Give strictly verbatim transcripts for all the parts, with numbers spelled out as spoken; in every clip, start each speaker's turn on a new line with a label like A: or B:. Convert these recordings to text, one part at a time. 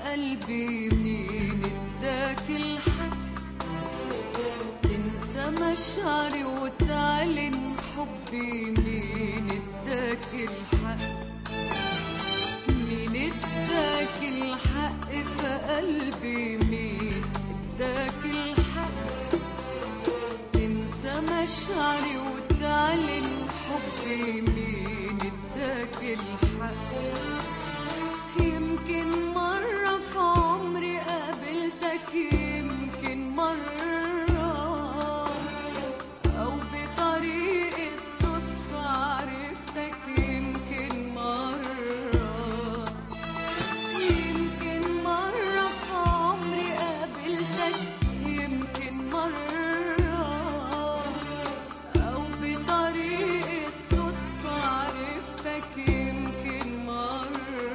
A: قلبي مين اداك الحق تنسى مشاعري وتعلن حبي؟ مين اداك الحق؟ مين اداك الحق في قلبي؟ مين اداك الحق تنسى مشاعري وتعلن حبي؟ مين اداك الحق؟ يمكن مرة في عمري قابلتك، يمكن مرة أو بطريق الصدفة عرفتك، يمكن مرة يمكن مرة في عمري قابلتك، يمكن مرة أو بطريق الصدفة عرفتك، يمكن مرة.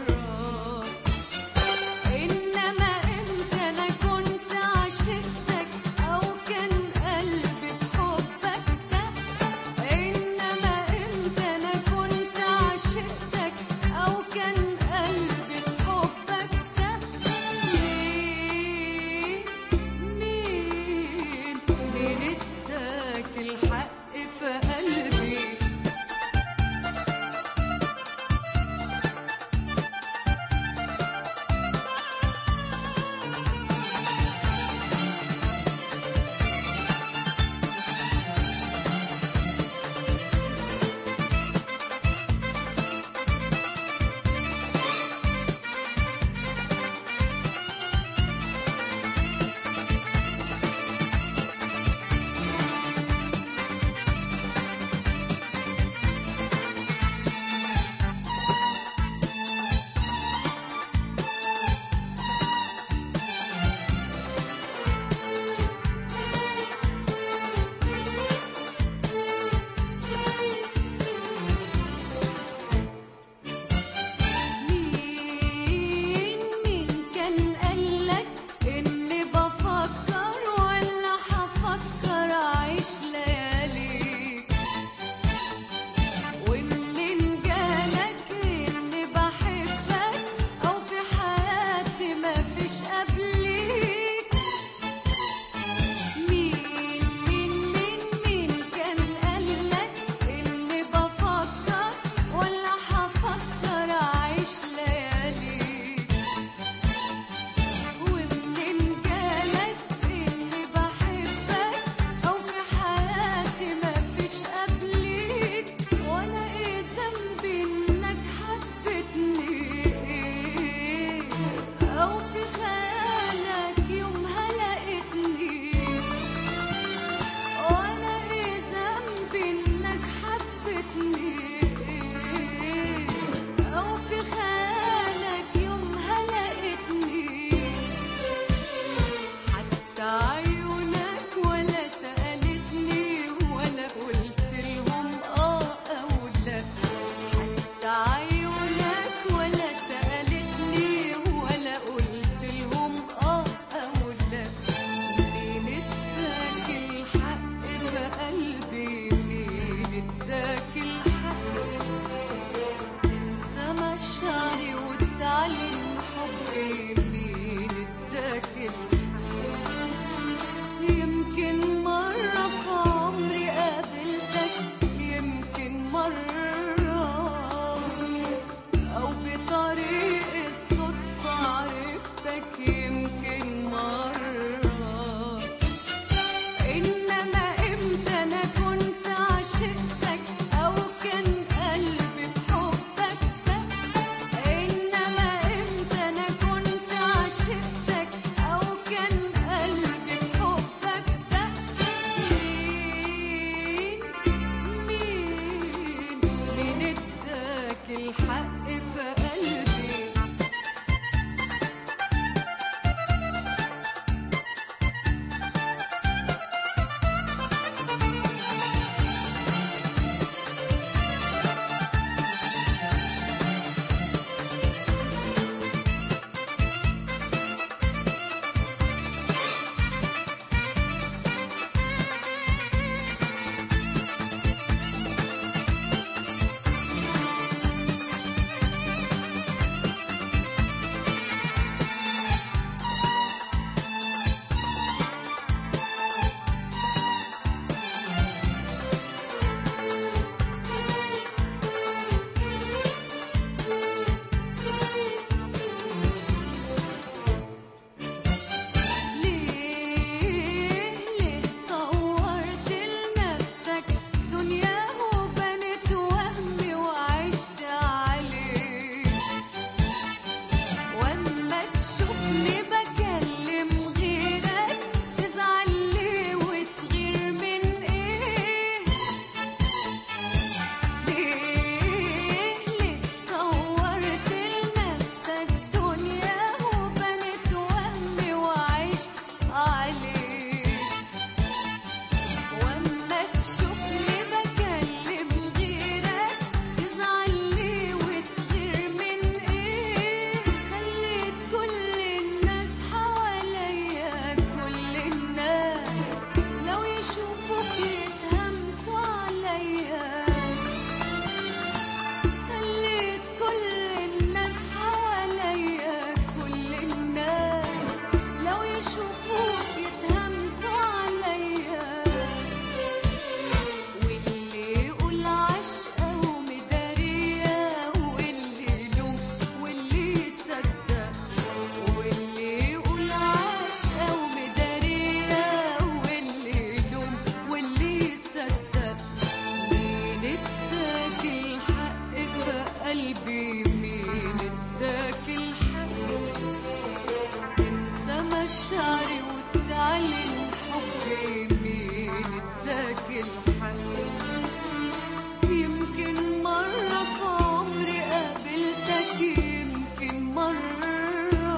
A: يمكن مرة في عمري قابلتك، يمكن مرة أو بطريق الصدفة عرفتك، يمكن مرة. إنما إمتى أنا كنت عشقتك أو كان قلبي بحبك ده؟ إنما إمتى أنا كنت عشقتك أو كان قلبي بحبك ده؟ مين مين مين اداك الحق في قلبي؟ مشاعري وتعلن حبي، مين اداك الحق؟ يمكن مرة في عمري قابلتك، يمكن مرة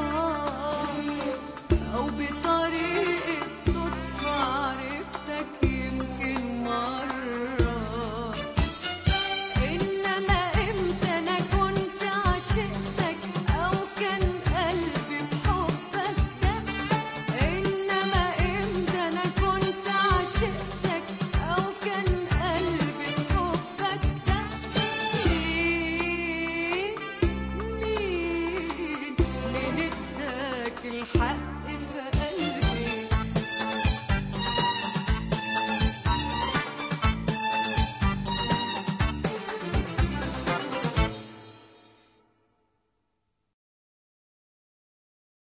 A: أو بطريق الصدفة عرفتك، يمكن مرة. إنما إمتى أنا كنت عشقتك أو كان قلبي بحبك دق؟ إنما إمتى أنا كنت عشقتك أو كان قلبي بحبك دق؟ مين مين مين اداك الحق؟